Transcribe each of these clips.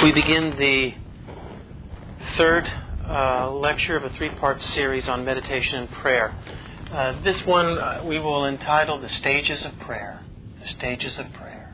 We begin the third lecture of a three-part series on meditation and prayer. This one we will entitle The Stages of Prayer. The Stages of Prayer.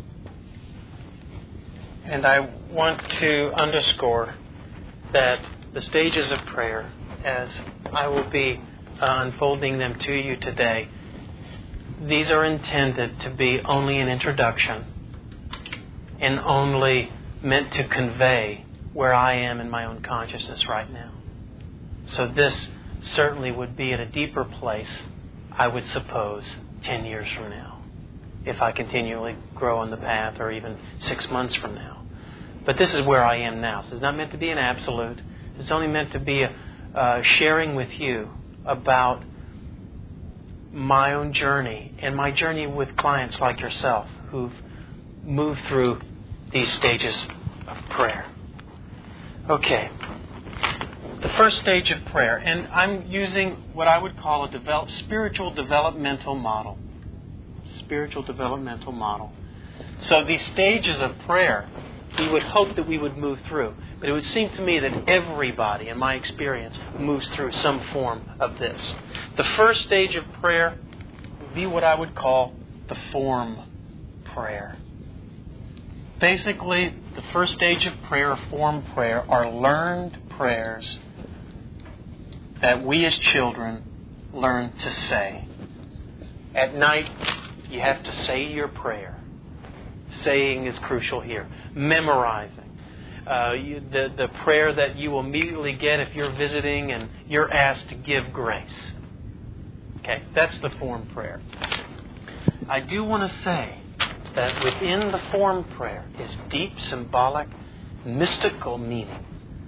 And I want to underscore that the stages of prayer, as I will be unfolding them to you today, these are intended to be only an introduction and only meant to convey where I am in my own consciousness right now. So this certainly would be at a deeper place, I would suppose, 10 years from now, if I continually grow on the path, or even 6 months from now. But this is where I am now. So it's not meant to be an absolute. It's only meant to be sharing with you about my own journey and my journey with clients like yourself who've moved through these stages of prayer. Okay. The first stage of prayer, and I'm using what I would call a spiritual developmental model. Spiritual developmental model. So these stages of prayer, we would hope that we would move through. But it would seem to me that everybody, in my experience, moves through some form of this. The first stage of prayer would be what I would call the form prayer. Basically, the first stage of prayer, form prayer, are learned prayers that we as children learn to say. At night, you have to say your prayer. Saying is crucial here. Memorizing. The prayer that you will immediately get if you're visiting and you're asked to give grace. Okay, that's the form prayer. I do want to say that within the form prayer is deep, symbolic, mystical meaning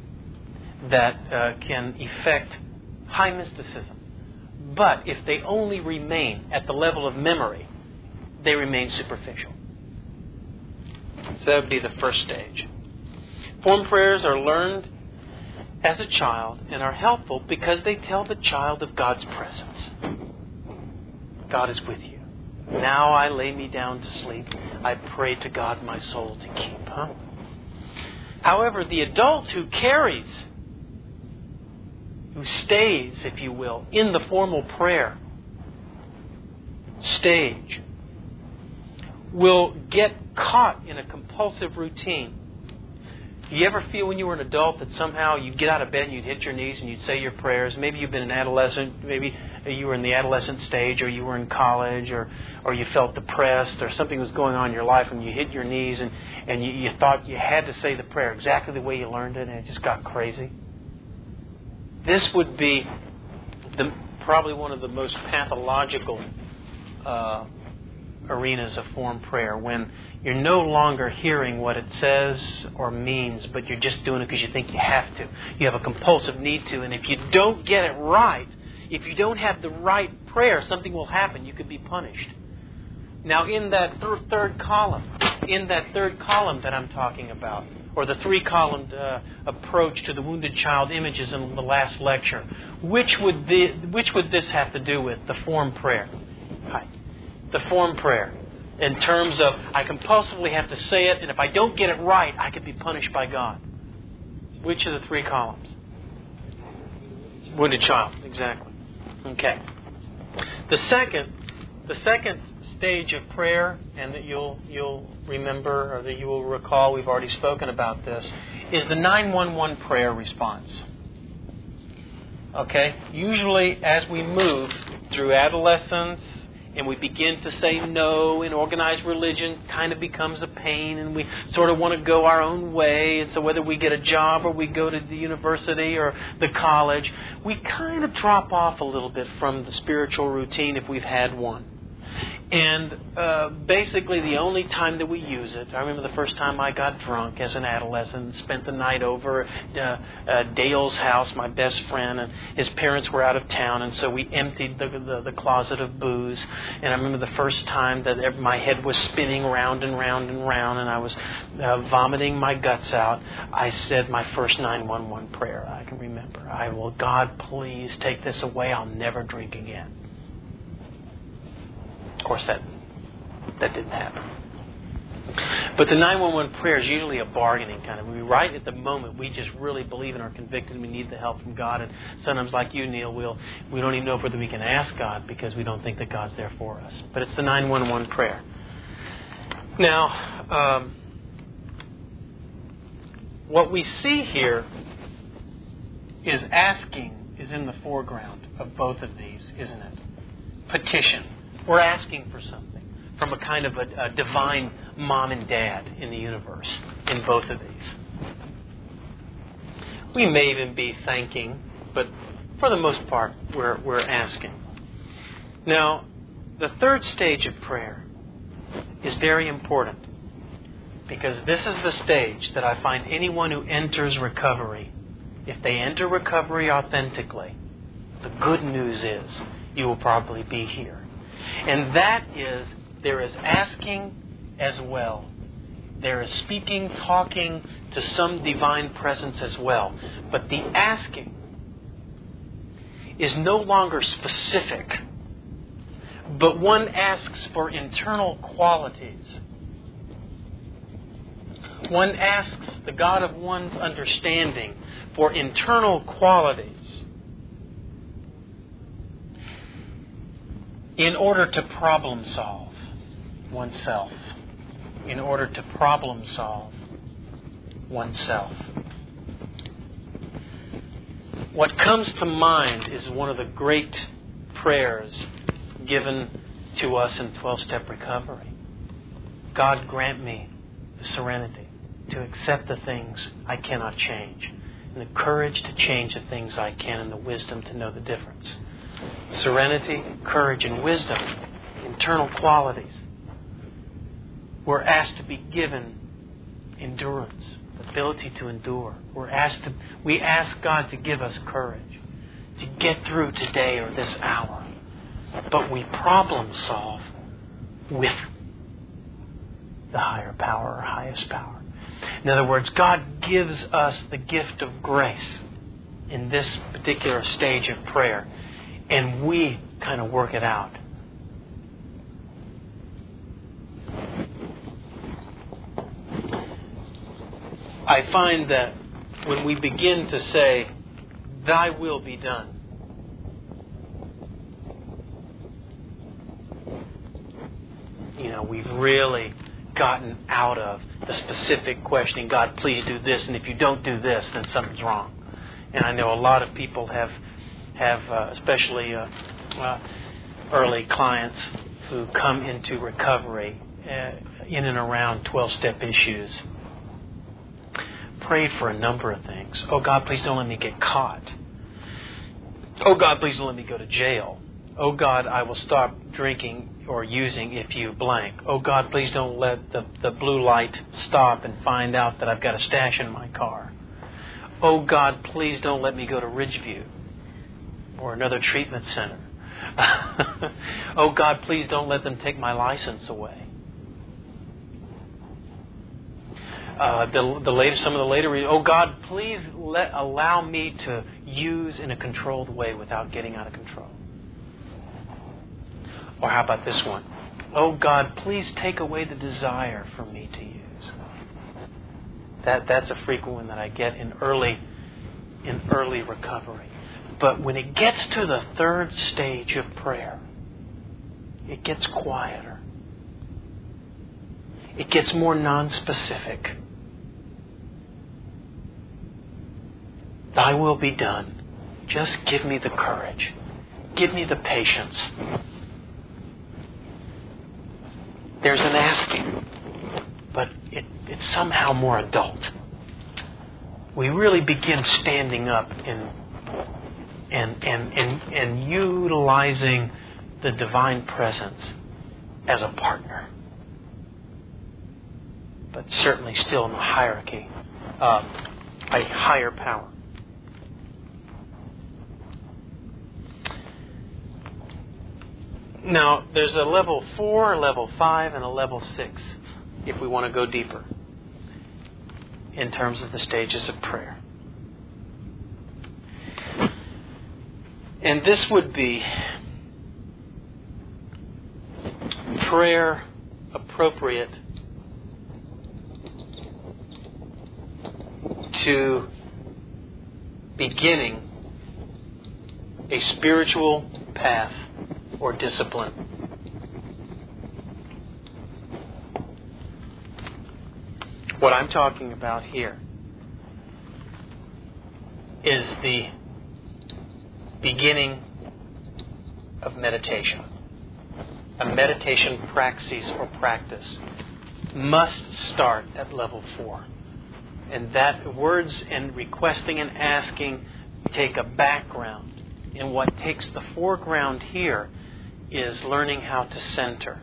that can effect high mysticism. But if they only remain at the level of memory, they remain superficial. So that would be the first stage. Form prayers are learned as a child and are helpful because they tell the child of God's presence. God is with you. Now I lay me down to sleep. I pray to God my soul to keep. However, the adult who carries, who stays, if you will, in the formal prayer stage, will get caught in a compulsive routine. Do you ever feel when you were an adult that somehow you'd get out of bed and you'd hit your knees and you'd say your prayers? Maybe you've been an adolescent, maybe you were in the adolescent stage, or you were in college, or you felt depressed, or something was going on in your life and you hit your knees and you thought you had to say the prayer exactly the way you learned it, and it just got crazy. This would be probably one of the most pathological arenas of form prayer, when you're no longer hearing what it says or means, but you're just doing it because you think you have to. You have a compulsive need to, and if you don't get it right, if you don't have the right prayer, something will happen. You could be punished. Now, in that third column that I'm talking about, or the three-columned approach to the wounded child images in the last lecture, which would this have to do with? The form prayer. Hi. The form prayer. In terms of, I compulsively have to say it, and if I don't get it right, I could be punished by God. Which of the three columns? Wounded child, exactly. Okay. The second stage of prayer, and that you'll remember, or that you will recall, we've already spoken about this, is the 911 prayer response. Okay? Usually, as we move through adolescence, and we begin to say no, and organized religion kind of becomes a pain, and we sort of want to go our own way. And so whether we get a job or we go to the university or the college, we kind of drop off a little bit from the spiritual routine if we've had one. And basically the only time that we use it, I remember the first time I got drunk as an adolescent, spent the night over at Dale's house, my best friend, and his parents were out of town, and so we emptied the closet of booze. And I remember the first time that my head was spinning round and round and round, and I was vomiting my guts out. I said my first 911 prayer I can remember. God, please take this away. I'll never drink again. Of course, that didn't happen. But the 911 prayer is usually a bargaining kind of. Right at the moment, we just really believe and are convicted and we need the help from God. And sometimes, like you, Neil, we don't even know whether we can ask God because we don't think that God's there for us. But it's the 911 prayer. Now, what we see here is asking is in the foreground of both of these, isn't it? Petition. We're asking for something from a kind of a divine mom and dad in the universe in both of these. We may even be thanking, but for the most part, we're asking. Now, the third stage of prayer is very important because this is the stage that I find anyone who enters recovery, if they enter recovery authentically, the good news is you will probably be here. And that is, there is asking as well. There is speaking, talking to some divine presence as well. But the asking is no longer specific, but one asks for internal qualities. One asks the God of one's understanding for internal qualities in order to problem solve oneself. In order to problem solve oneself. What comes to mind is one of the great prayers given to us in 12-step recovery. God, grant me the serenity to accept the things I cannot change, and the courage to change the things I can, and the wisdom to know the difference. Serenity, courage, and wisdom, internal qualities. We're asked to be given endurance, ability to endure. We ask God to give us courage to get through today or this hour. But we problem solve with the higher power or highest power. In other words, God gives us the gift of grace in this particular stage of prayer, and we kind of work it out. I find that when we begin to say, Thy will be done, we've really gotten out of the specific questioning, God, please do this, and if you don't do this, then something's wrong. And I know a lot of people have especially early clients who come into recovery in and around 12-step issues, prayed for a number of things. Oh, God, please don't let me get caught. Oh, God, please don't let me go to jail. Oh, God, I will stop drinking or using if you blank. Oh, God, please don't let the blue light stop and find out that I've got a stash in my car. Oh, God, please don't let me go to Ridgeview or another treatment center. Oh, God, please don't let them take my license away. Some of the later, oh God, please allow me to use in a controlled way without getting out of control. Or how about this one? Oh God, please take away the desire for me to use. That's a frequent one that I get in early recovery. But when it gets to the third stage of prayer, it gets quieter. It gets more non-specific. Thy will be done. Just give me the courage. Give me the patience. There's an asking, but it's somehow more adult. We really begin standing up and utilizing the divine presence as a partner, but certainly still in the hierarchy of a higher power. Now, there's a level 4, a level 5, and a level 6 if we want to go deeper in terms of the stages of prayer. And this would be prayer appropriate to beginning a spiritual path or discipline. What I'm talking about here is the beginning of meditation. A meditation praxis or practice must start at level 4. And that words and requesting and asking take a background. And what takes the foreground here is learning how to center.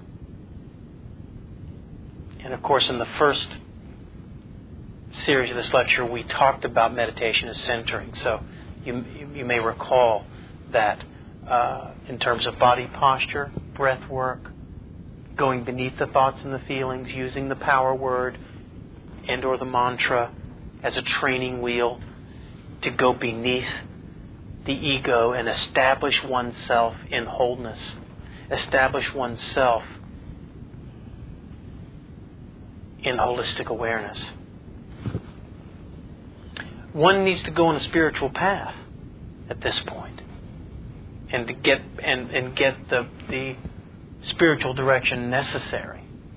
And of course, in the first series of this lecture, we talked about meditation as centering. So you may recall that in terms of body posture, breath work, going beneath the thoughts and the feelings, using the power word and or the mantra as a training wheel to go beneath the ego and establish oneself in wholeness, establish oneself in holistic awareness. One needs to go on a spiritual path at this point, and to get the spiritual direction necessary.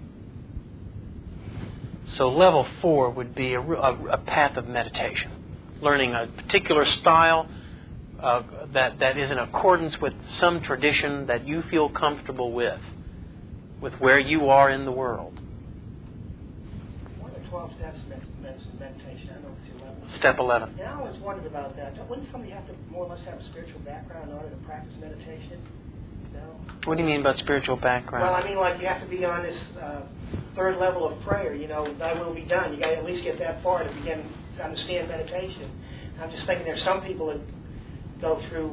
So level 4 would be a path of meditation, learning a particular style that is in accordance with some tradition that you feel comfortable with where you are in the world. What are the 12 steps of meditation? I know it's 11. Step 11. Yeah, I always wondered about that. Wouldn't somebody have to more or less have a spiritual background in order to practice meditation? No? What do you mean by spiritual background? Well, I mean, like you have to be on this third level of prayer, thy will be done. You got to at least get that far to begin to understand meditation. I'm just thinking there's some people that go through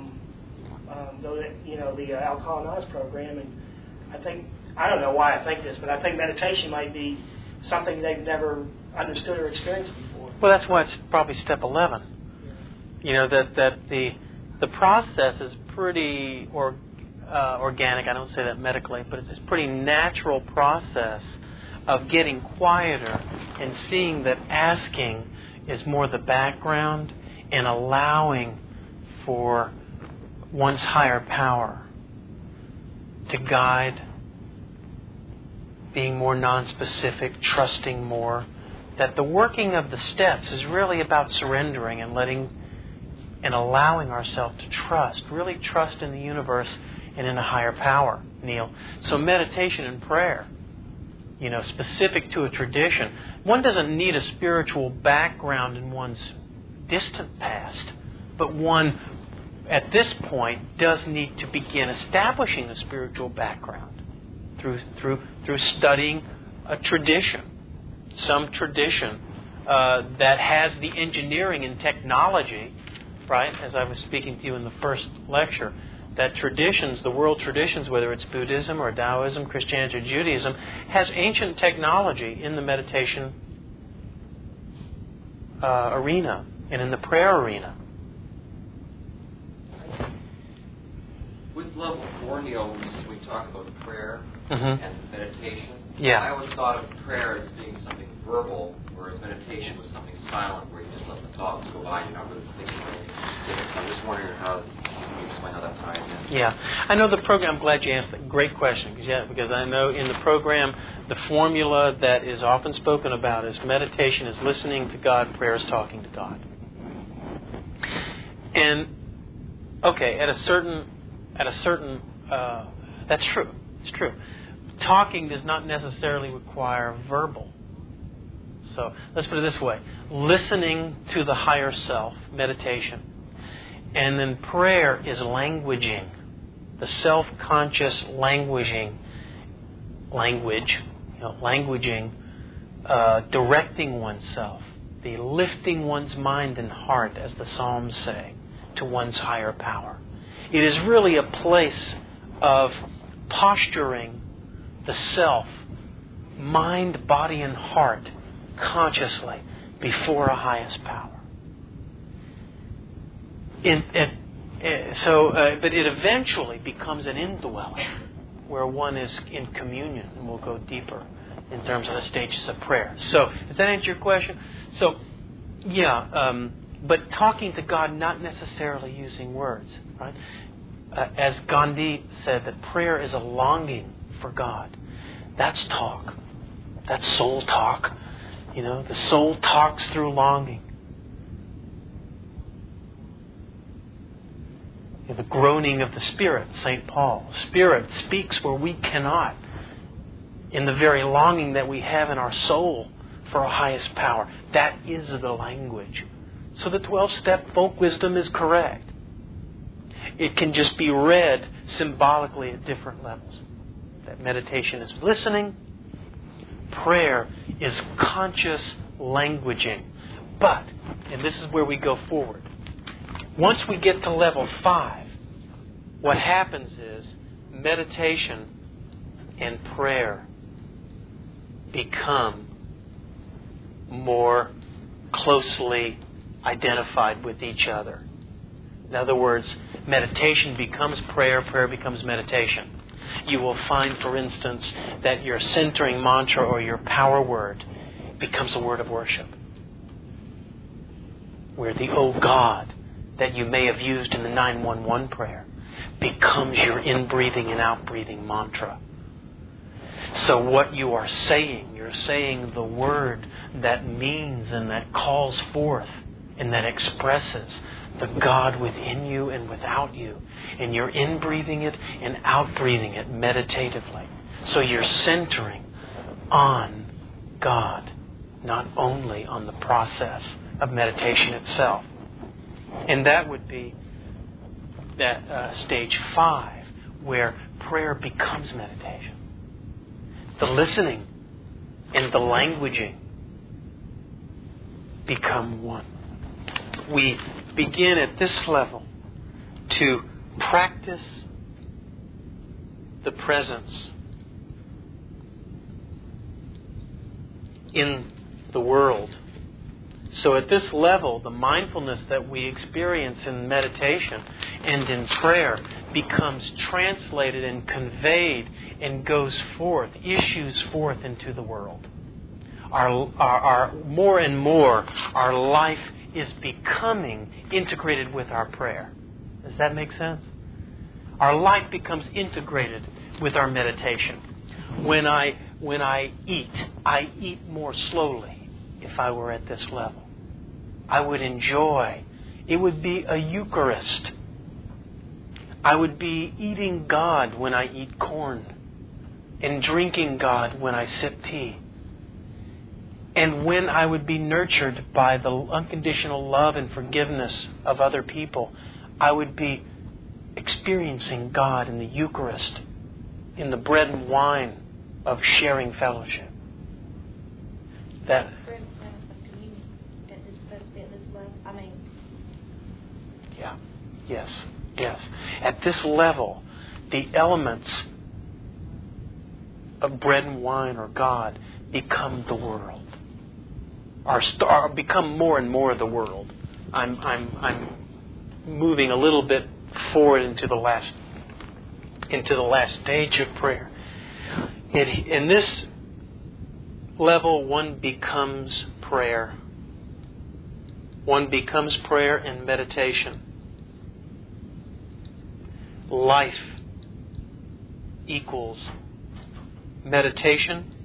the Alcohol Anonymous program, and I don't know why I think this, but I think meditation might be something they've never understood or experienced before. Well, that's why it's probably step 11. Yeah. That the process is pretty organic. I don't say that medically, but it's a pretty natural process of getting quieter and seeing that asking is more the background and allowing for one's higher power to guide, being more nonspecific, trusting more. That the working of the steps is really about surrendering and letting and allowing ourselves to trust, really trust in the universe and in a higher power, Neil. So meditation and prayer, specific to a tradition. One doesn't need a spiritual background in one's distant past, but one at this point does need to begin establishing a spiritual background through studying a tradition, some tradition that has the engineering and technology, right? As I was speaking to you in the first lecture, that traditions, the world traditions, whether it's Buddhism or Taoism, Christianity or Judaism, has ancient technology in the meditation arena and in the prayer arena. With level 4, Neil, when we talk about prayer Mm-hmm. and meditation, Yeah. I always thought of prayer as being something verbal, whereas meditation was something silent, where you just let the thoughts go by and you're not really thinking about anything specific. So I'm just wondering can you explain how that ties in? Yeah. I know the program, I'm glad you asked that. Great question. Because I know in the program, the formula that is often spoken about is meditation is listening to God, prayer is talking to God. And, okay, at a certain, that's true. It's true. Talking does not necessarily require verbal. So let's put it this way. Listening to the higher self, meditation. And then prayer is languaging. The self-conscious languaging, directing oneself. The lifting one's mind and heart, as the Psalms say, to one's higher power. It is really a place of posturing the self, mind, body, and heart consciously before a highest power. But it eventually becomes an indwelling where one is in communion, and we'll go deeper in terms of the stages of prayer. So, does that answer your question? So, But talking to God, not necessarily using words, right? As Gandhi said, that prayer is a longing for God. That's talk. That's soul talk. The soul talks through longing. The groaning of the Spirit, St. Paul. Spirit speaks where we cannot. In the very longing that we have in our soul for our highest power. That is the language. So the 12-step folk wisdom is correct. It can just be read symbolically at different levels. That meditation is listening. Prayer is conscious languaging. But, and this is where we go forward, once we get to level 5, what happens is meditation and prayer become more closely identified with each other. In other words, meditation becomes prayer, prayer becomes meditation. You will find, for instance, that your centering mantra or your power word becomes a word of worship. Where the "Oh God" that you may have used in the 911 prayer becomes your in-breathing and out-breathing mantra. So what you are saying, you're saying the word that means and that calls forth and that expresses the God within you and without you. And you're in-breathing it and out-breathing it meditatively. So you're centering on God, not only on the process of meditation itself. And that would be that stage 5, where prayer becomes meditation. The listening and the languaging become one. We begin at this level to practice the presence in the world. So at this level, the mindfulness that we experience in meditation and in prayer becomes translated and conveyed and goes forth, issues forth into the world. Our more and more, our life is becoming integrated with our prayer. Does that make sense? Our life becomes integrated with our meditation. When I eat more slowly if I were at this level. I would enjoy. It would be a Eucharist. I would be eating God when I eat corn and drinking God when I sip tea. And when I would be nurtured by the unconditional love and forgiveness of other people, I would be experiencing God in the Eucharist, in the bread and wine of sharing fellowship. That. Yeah. Yes. At this level, the elements of bread and wine or God become the world. Become more and more the world. I'm moving a little bit forward into the last stage of prayer. In this level, one becomes prayer. One becomes prayer and meditation. Life equals meditation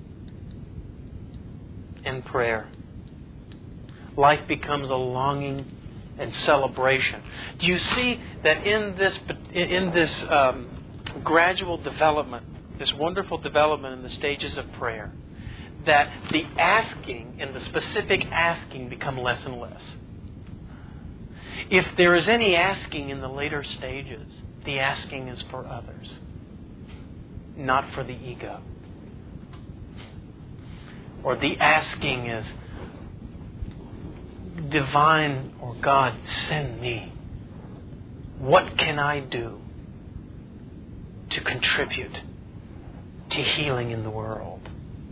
and prayer. Life becomes a longing and celebration. Do you see that in this gradual development, this wonderful development in the stages of prayer, that the asking and the specific asking become less and less? If there is any asking in the later stages, the asking is for others, not for the ego. Or the asking is, divine or God, send me. What can I do to contribute to healing in the world?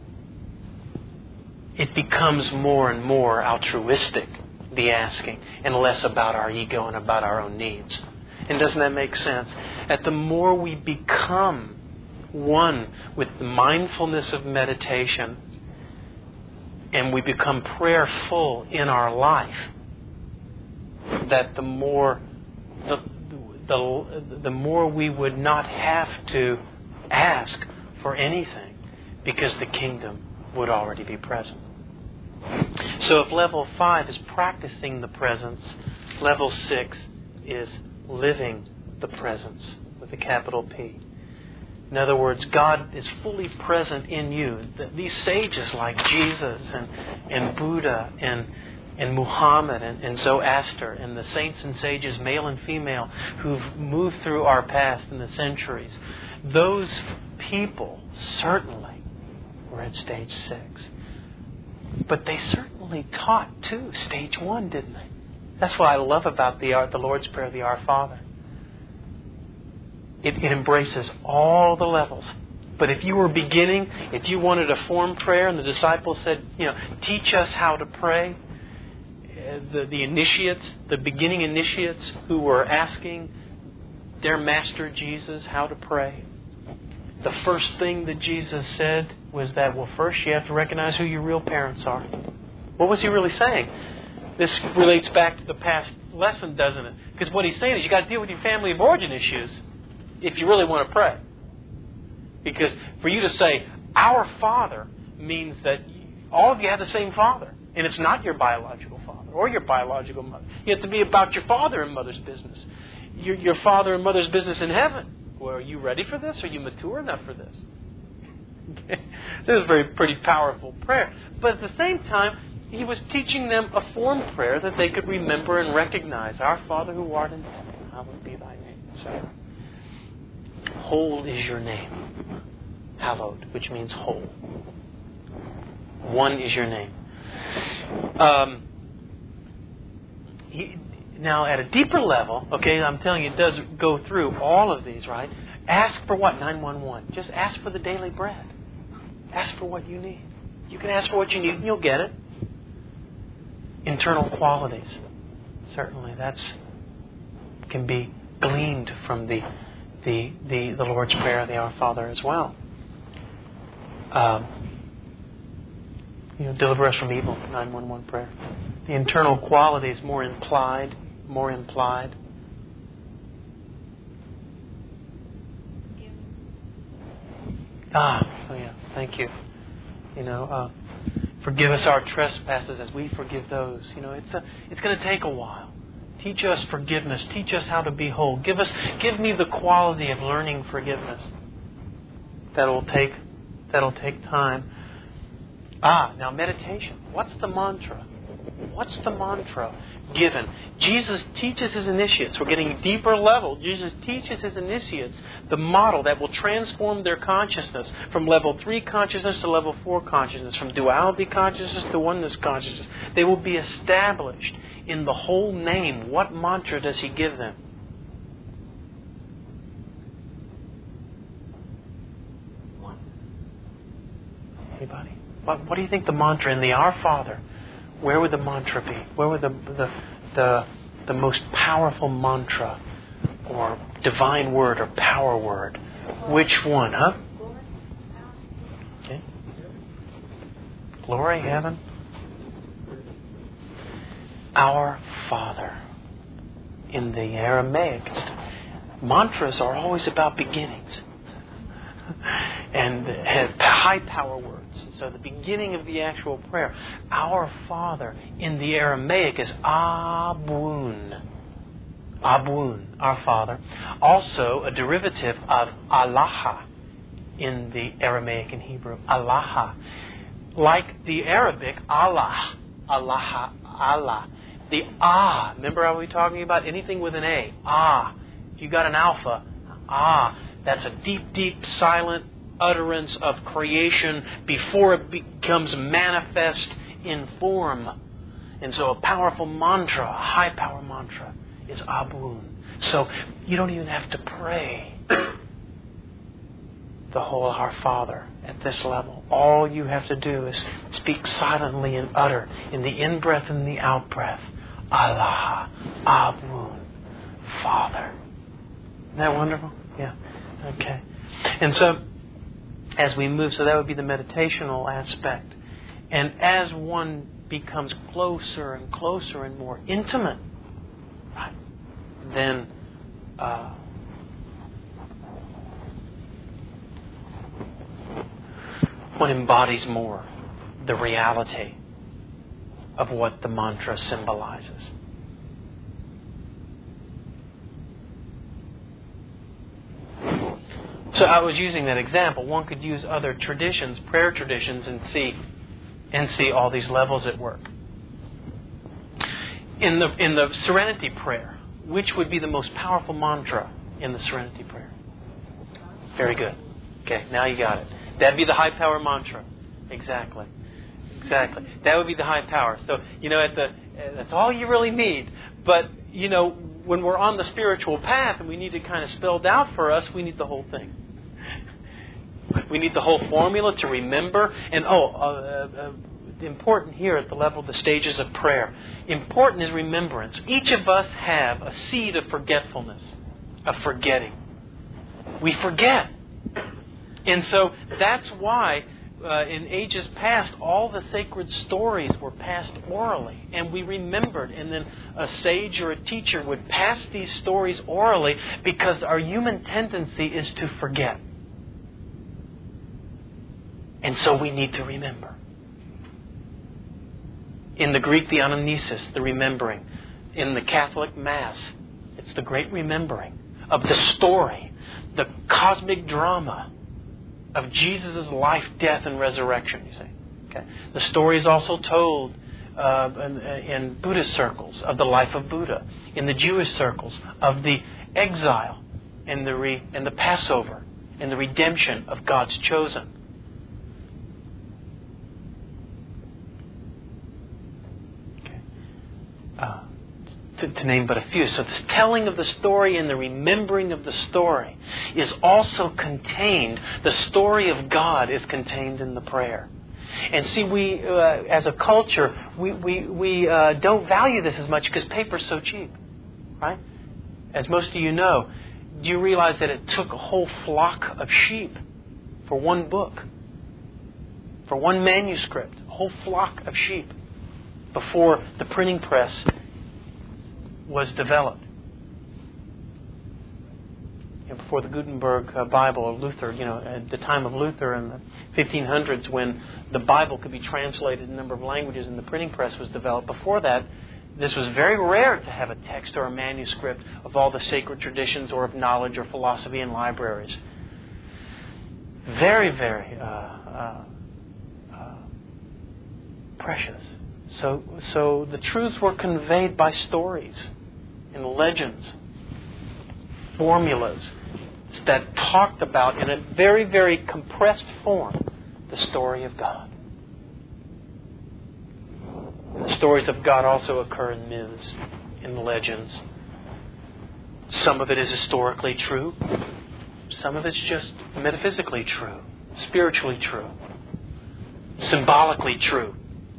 It becomes more and more altruistic, the asking, and less about our ego and about our own needs. And doesn't that make sense? That the more we become one with the mindfulness of meditation, and we become prayerful in our life, that the more we would not have to ask for anything, because the kingdom would already be present. So if level 5 is practicing the presence, level 6 is living the presence with a capital P. In other words, God is fully present in you. These sages like Jesus and Buddha and Muhammad and Zoroaster and the saints and sages, male and female, who've moved through our past in the centuries, those people certainly were at stage 6. But they certainly taught too stage 1, didn't they? That's what I love about the Lord's Prayer, the Our Father. It embraces all the levels. But if you were beginning, if you wanted a form prayer, and the disciples said, teach us how to pray, the initiates, the beginning initiates who were asking their Master Jesus how to pray, the first thing that Jesus said was that, well, first you have to recognize who your real parents are. What was He really saying? This relates back to the past lesson, doesn't it? Because what He's saying is you got to deal with your family of origin issues if you really want to pray. Because for you to say, our Father, means that all of you have the same Father. And it's not your biological father or your biological mother. You have to be about your father and mother's business. Your father and mother's business in heaven. Well, are you ready for this? Are you mature enough for this? This is a pretty powerful prayer. But at the same time, He was teaching them a form prayer that they could remember and recognize. Our Father who art in heaven, hallowed be thy name, etc. Whole is your name. Hallowed, which means whole. One is your name. Now, at a deeper level, okay, I'm telling you, it does go through all of these, right? Ask for what? 911. Just ask for the daily bread. Ask for what you need. You can ask for what you need and you'll get it. Internal qualities. Certainly, can be gleaned from the Lord's Prayer, the Our Father as well. Deliver us from evil, 911 prayer. The internal qualities more implied. Thank you. Forgive us our trespasses as we forgive those. It's going to take a while. Teach us forgiveness. Teach us how to be whole. Give me the quality of learning forgiveness. That'll take time. Now meditation. What's the mantra? What's the mantra given? Jesus teaches His initiates. We're getting a deeper level. Jesus teaches His initiates the model that will transform their consciousness from level 3 consciousness to level 4 consciousness, from duality consciousness to oneness consciousness. They will be established in the whole name. What mantra does He give them? Anybody? What do you think the mantra in the Our Father? Where would the mantra be? Where would the most powerful mantra or divine word or power word? Which one, huh? Okay. Glory, heaven. Our Father. In the Aramaic, mantras are always about beginnings. And have high power words. So the beginning of the actual prayer, Our Father, in the Aramaic is Abun. Abun, Our Father. Also a derivative of Allah in the Aramaic and Hebrew. Allah. Like the Arabic, Allah. Allah. Allah. The Ah. Remember how we were talking about anything with an A? Ah. If you got an alpha, Ah. That's a deep, deep, silent utterance of creation before it becomes manifest in form. And so a powerful mantra, a high power mantra, is Abun. So you don't even have to pray the whole Our Father at this level. All you have to do is speak silently and utter in the in-breath and the out-breath. Allah, Abun, Father. Isn't that wonderful? Yeah. Okay. And so, as we move, so that would be the meditational aspect. And as one becomes closer and closer and more intimate, right, then one embodies more the reality of what the mantra symbolizes. So I was using that example. One could use other traditions, prayer traditions, and see all these levels at work. In the Serenity Prayer, which would be the most powerful mantra in the Serenity Prayer? Very good. Okay, now you got it. That'd be the high power mantra. Exactly. That would be the high power. So, that's all you really need. But, when we're on the spiritual path and we need it kind of spelled out for us, we need the whole thing. We need the whole formula to remember. And, important here at the level of the stages of prayer. Important is remembrance. Each of us have a seed of forgetfulness, of forgetting. We forget. And so that's why in ages past, all the sacred stories were passed orally. And we remembered. And then a sage or a teacher would pass these stories orally because our human tendency is to forget. And so we need to remember. In the Greek, the anamnesis, the remembering. In the Catholic Mass, it's the great remembering of the story, the cosmic drama of Jesus' life, death, and resurrection, you see. Okay. The story is also told in Buddhist circles of the life of Buddha, in the Jewish circles of the exile and the Passover and the redemption of God's chosen. To name but a few. So this telling of the story and the remembering of the story is also contained. The story of God is contained in the prayer. And see, we as a culture, we don't value this as much because paper's so cheap, right? As most of you know, do you realize that it took a whole flock of sheep for one book, for one manuscript, a whole flock of sheep before the printing press was developed? Before the Gutenberg Bible or Luther, at the time of Luther in the 1500s, when the Bible could be translated in a number of languages and the printing press was developed. Before that, this was very rare to have a text or a manuscript of all the sacred traditions or of knowledge or philosophy in libraries. Very, very precious. So the truths were conveyed by stories and legends, formulas that talked about in a very, very compressed form the story of God. And the stories of God also occur in myths, in legends. Some of it is historically true. Some of it's just metaphysically true, spiritually true, symbolically true.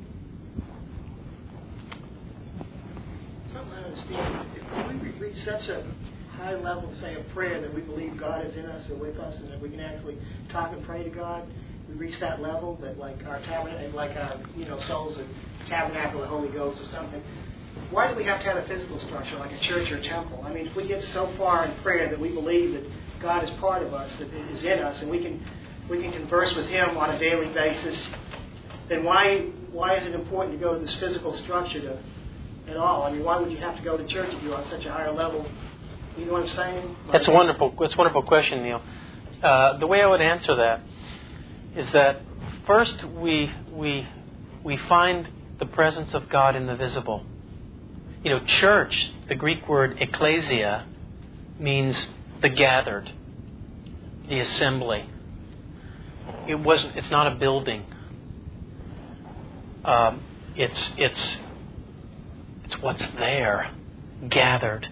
Such a high level, say, of prayer that we believe God is in us or with us, and that we can actually talk and pray to God. We reach that level that, like our souls are tabernacle of the Holy Ghost or something. Why do we have to have a physical structure like a church or a temple? I mean, if we get so far in prayer that we believe that God is part of us, that is in us, and we can converse with Him on a daily basis, then why is it important to go to this physical structure at all? I mean, why would you have to go to church if you're on such a higher level? You know what I'm saying? That's a wonderful question, Neil. The way I would answer that is that first we find the presence of God in the visible. Church, the Greek word ecclesia, means the gathered, the assembly. It's not a building. It's what's there, gathered.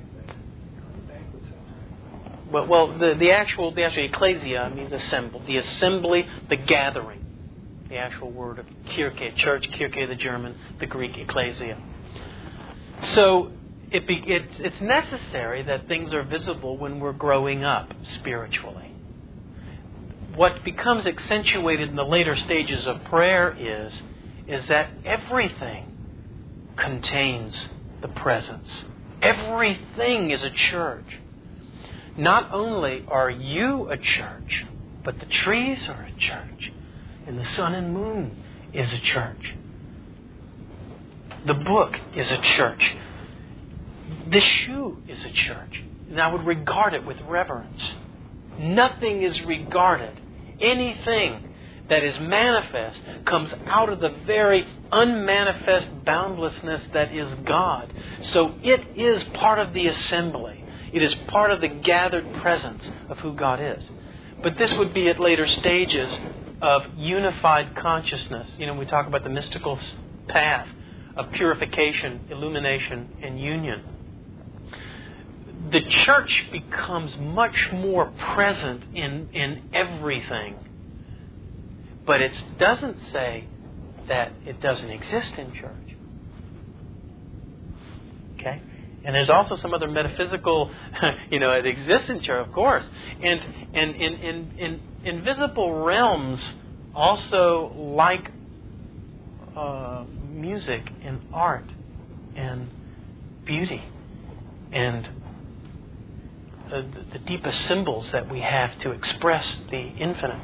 Well, the actual ecclesia means assemble. The assembly, the gathering. The actual word of Kirche, church, Kirche, the German, the Greek ecclesia. So it's necessary that things are visible when we're growing up spiritually. what becomes accentuated in the later stages of prayer is that everything contains the presence. Everything is a church. Not only are you a church, but the trees are a church. And the sun and moon is a church. The book is a church. The shoe is a church. And I would regard it with reverence. Nothing is regarded. Anything that is manifest comes out of the very unmanifest boundlessness that is God. So it is part of the assembly. It is part of the gathered presence of who God is. But this would be at later stages of unified consciousness. We talk about the mystical path of purification, illumination, and union. The church becomes much more present in everything. But it doesn't say that it doesn't exist in church. Okay? And there's also some other metaphysical, it exists in church, of course. And in invisible realms, also like music and art and beauty and the deepest symbols that we have to express the infinite.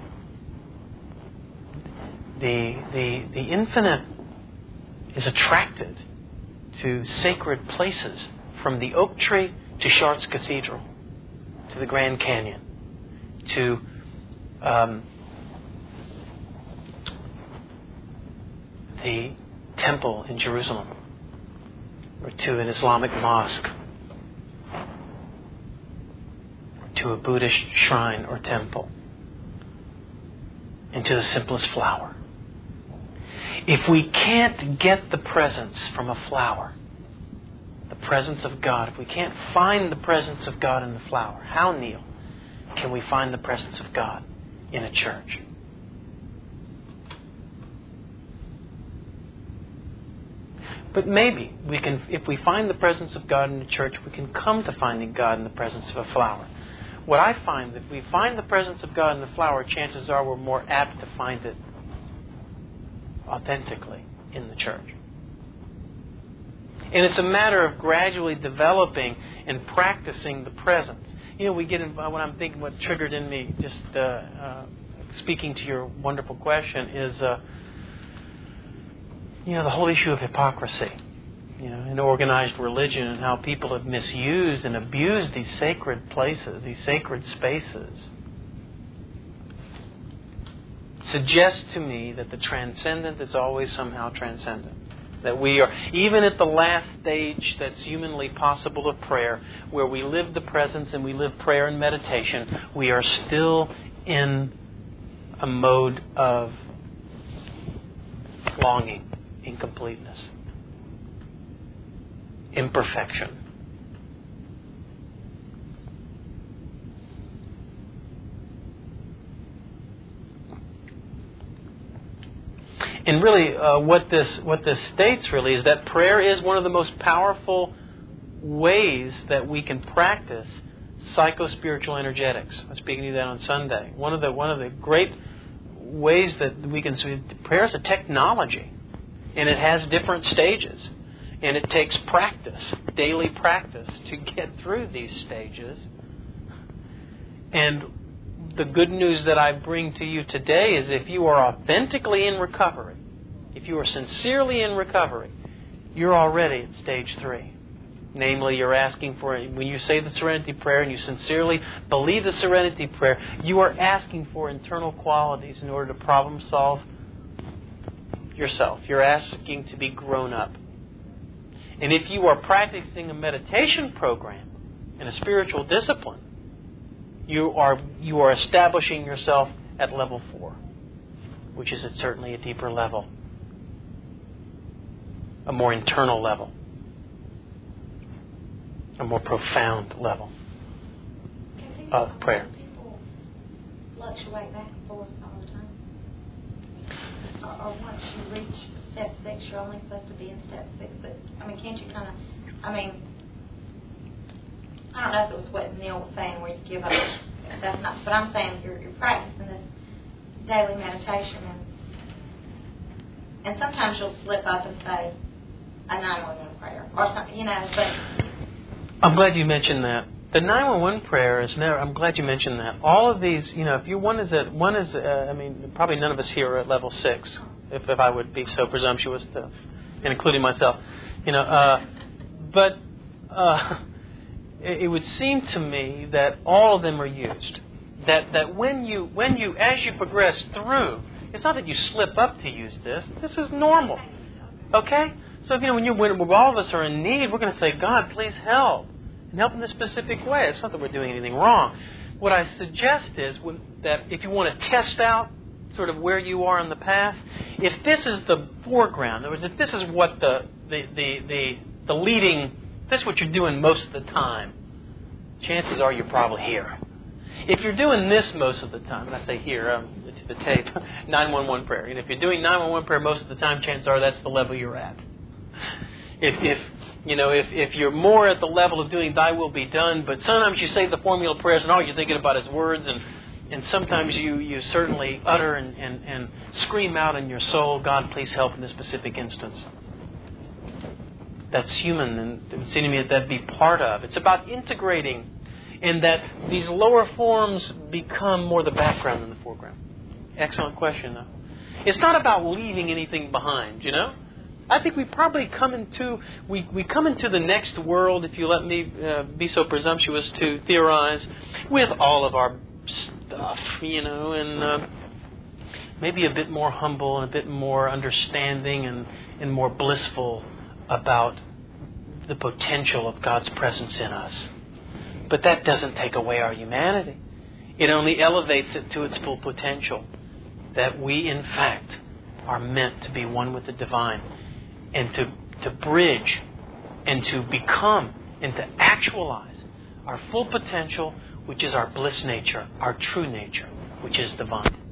The infinite is attracted to sacred places, from the oak tree to Chartres Cathedral, to the Grand Canyon, to the temple in Jerusalem, or to an Islamic mosque, or to a Buddhist shrine or temple, and to the simplest flower. If we can't get the presence from a flower, the presence of God, if we can't find the presence of God in the flower, how, Neil, can we find the presence of God in a church? But maybe we can, if we find the presence of God in the church, we can come to finding God in the presence of a flower. What I find, if we find the presence of God in the flower, chances are we're more apt to find it authentically in the church. And it's a matter of gradually developing and practicing the presence. We get in, when I'm thinking, what triggered in me, just speaking to your wonderful question, is the whole issue of hypocrisy. In organized religion, and how people have misused and abused these sacred places, these sacred spaces. Suggests to me that the transcendent is always somehow transcendent. That we are, even at the last stage that's humanly possible of prayer, where we live the presence and we live prayer and meditation, we are still in a mode of longing, incompleteness, imperfection. And really, what this states really is that prayer is one of the most powerful ways that we can practice psycho-spiritual energetics. I was speaking to you that on Sunday. One of the great ways that we can prayer is a technology, and it has different stages, and it takes practice, daily practice, to get through these stages. And the good news that I bring to you today is, if you are authentically in recovery, if you are sincerely in recovery, you're already at stage 3. Namely, you're asking for, when you say the Serenity Prayer and you sincerely believe the Serenity Prayer, you are asking for internal qualities in order to problem solve yourself. You're asking to be grown up. And if you are practicing a meditation program and a spiritual discipline, you are establishing yourself at level 4, which is certainly a deeper level, a more internal level, a more profound level of prayer. People fluctuate back and forth all the time? Or once you reach step 6, you're only supposed to be in step 6. But, can't you kind of, I don't know if it was what Neil was saying, where you give up. That's not, but I'm saying you're practicing this daily meditation, and sometimes you'll slip up and say a 911 prayer or something, but. I'm glad you mentioned that. The 911 prayer is never. I'm glad you mentioned that. All of these, if you probably none of us here are at level 6. If I would be so presumptuous to, and including myself, but it would seem to me that all of them are used. That when you as you progress through, it's not that you slip up to use this. This is normal. Okay? So when all of us are in need, we're going to say, God, please help. And help in this specific way. It's not that we're doing anything wrong. What I suggest is that if you want to test out sort of where you are on the path, if this is the foreground, in other words, if this is what the leading, this is what you're doing most of the time, chances are you're probably here. If you're doing this most of the time, and I say here, to the tape, 911 prayer. And if you're doing 911 prayer most of the time, chances are that's the level you're at. If you're more at the level of doing Thy will be done, but sometimes you say the formula prayers and all you're thinking about is words, and sometimes you certainly utter and scream out in your soul, God, please help in this specific instance. That's human, and it would seem to me that that'd be part of. It's about integrating, and that these lower forms become more the background than the foreground. Excellent question, though. It's not about leaving anything behind, I think we probably come into the next world, if you let me be so presumptuous to theorize, with all of our stuff, and maybe a bit more humble and a bit more understanding and more blissful about the potential of God's presence in us. But that doesn't take away our humanity. It only elevates it to its full potential. That we, in fact, are meant to be one with the divine. And to bridge and to become and to actualize our full potential, which is our bliss nature, our true nature, which is divine.